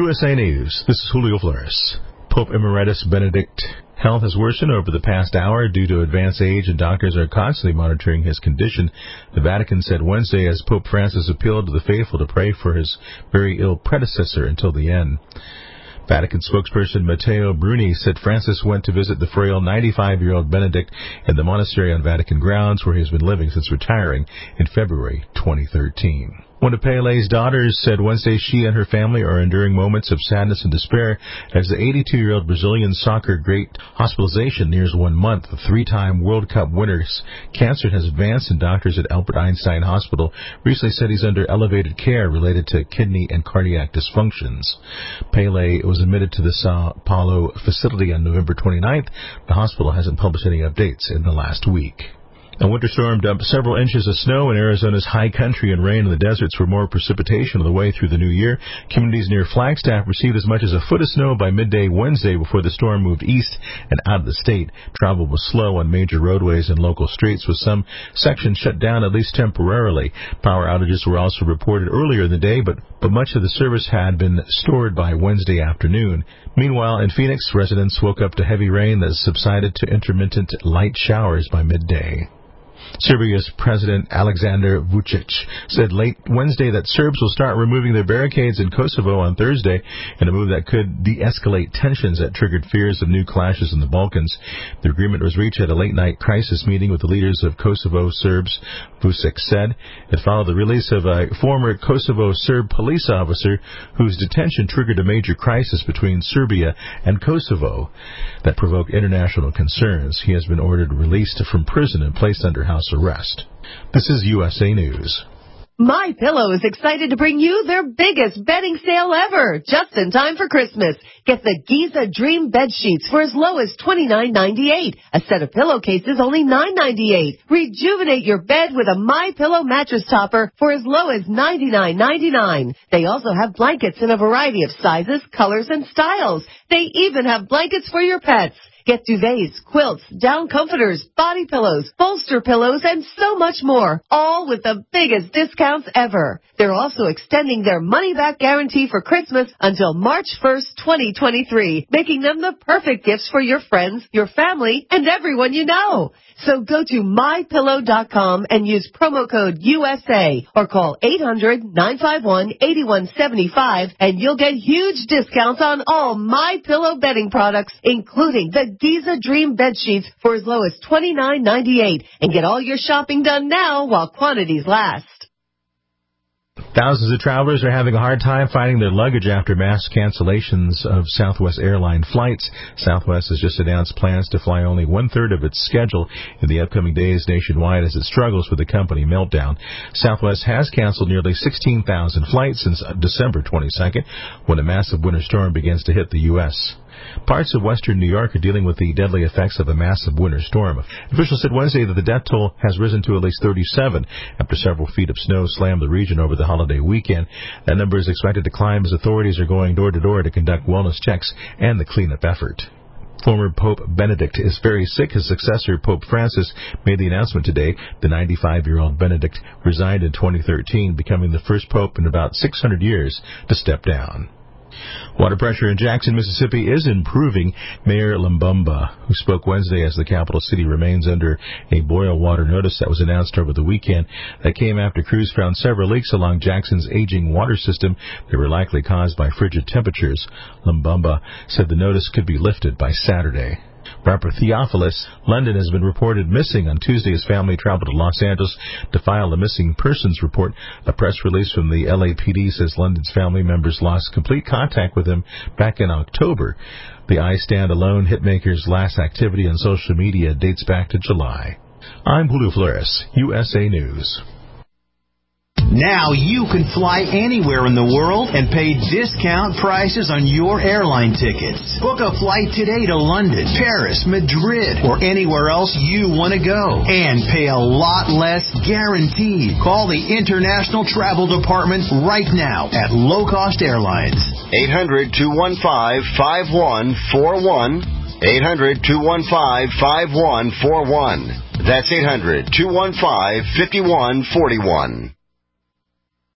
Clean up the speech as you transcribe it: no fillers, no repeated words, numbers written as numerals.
USA News. This is Julio Flores. Pope Emeritus Benedict health has worsened over the past hour due to advanced age, and doctors are constantly monitoring his condition. The Vatican said Wednesday as Pope Francis appealed to the faithful to pray for his very ill predecessor until the end. Vatican spokesperson Matteo Bruni said Francis went to visit the frail 95-year-old Benedict in the monastery on Vatican grounds where he has been living since retiring in February 2013. One of Pele's daughters said Wednesday she and her family are enduring moments of sadness and despair as the 82-year-old Brazilian soccer great hospitalization nears 1 month. The three-time World Cup winner's cancer has advanced, and doctors at Albert Einstein Hospital recently said he's under elevated care related to kidney and cardiac dysfunctions. Pele was admitted to the Sao Paulo facility on November 29th. The hospital hasn't published any updates in the last week. A winter storm dumped several inches of snow in Arizona's high country and rain in the deserts for more precipitation on the way through the new year. Communities near Flagstaff received as much as a foot of snow by midday Wednesday before the storm moved east and out of the state. Travel was slow on major roadways and local streets, with some sections shut down at least temporarily. Power outages were also reported earlier in the day, but much of the service had been stored by Wednesday afternoon. Meanwhile, in Phoenix, residents woke up to heavy rain that subsided to intermittent light showers by midday. Serbia's President Alexander Vučić said late Wednesday that Serbs will start removing their barricades in Kosovo on Thursday, in a move that could de-escalate tensions that triggered fears of new clashes in the Balkans. The agreement was reached at a late-night crisis meeting with the leaders of Kosovo Serbs, Vučić said. It followed the release of a former Kosovo Serb police officer whose detention triggered a major crisis between Serbia and Kosovo that provoked international concerns. He has been ordered released from prison and placed under house arrest. This is USA News. MyPillow is excited to bring you their biggest bedding sale ever, just in time for Christmas. Get the Giza Dream bed sheets for as low as $29.98. A set of pillowcases only $9.98. Rejuvenate your bed with a MyPillow mattress topper for as low as $99.99. They also have blankets in a variety of sizes, colors, and styles. They even have blankets for your pets. Get duvets, quilts, down comforters, body pillows, bolster pillows, and so much more, all with the biggest discounts ever. They're also extending their money-back guarantee for Christmas until March 1st, 2023, making them the perfect gifts for your friends, your family, and everyone you know. So go to MyPillow.com and use promo code USA or call 800-951-8175 and you'll get huge discounts on all MyPillow bedding products, including the Giza Dream bed sheets for as low as $29.98. And get all your shopping done now while quantities last. Thousands of travelers are having a hard time finding their luggage after mass cancellations of Southwest airline flights. Southwest has just announced plans to fly only one-third of its schedule in the upcoming days nationwide as it struggles with the company meltdown. Southwest has canceled nearly 16,000 flights since December 22nd, when a massive winter storm begins to hit the U.S. Parts of western New York are dealing with the deadly effects of a massive winter storm. Officials said Wednesday that the death toll has risen to at least 37 after several feet of snow slammed the region over the holiday weekend. That number is expected to climb as authorities are going door to door to conduct wellness checks and the cleanup effort. Former Pope Benedict is very sick. His successor, Pope Francis, made the announcement today. The 95-year-old Benedict resigned in 2013, becoming the first pope in about 600 years to step down. Water pressure in Jackson, Mississippi is improving. Mayor Lumbumba, who spoke Wednesday as the capital city remains under a boil water notice that was announced over the weekend, that came after crews found several leaks along Jackson's aging water system that were likely caused by frigid temperatures. Lumbumba said the notice could be lifted by Saturday. Rapper Theophilus London has been reported missing. On Tuesday, his family traveled to Los Angeles to file a missing persons report. A press release from the LAPD says London's family members lost complete contact with him back in October. The I Stand Alone hitmaker's last activity on social media dates back to July. I'm Julio Flores, USA News. Now you can fly anywhere in the world and pay discount prices on your airline tickets. Book a flight today to London, Paris, Madrid, or anywhere else you want to go. And pay a lot less guaranteed. Call the International Travel Department right now at Low Cost Airlines. 800-215-5141. 800-215-5141. That's 800-215-5141.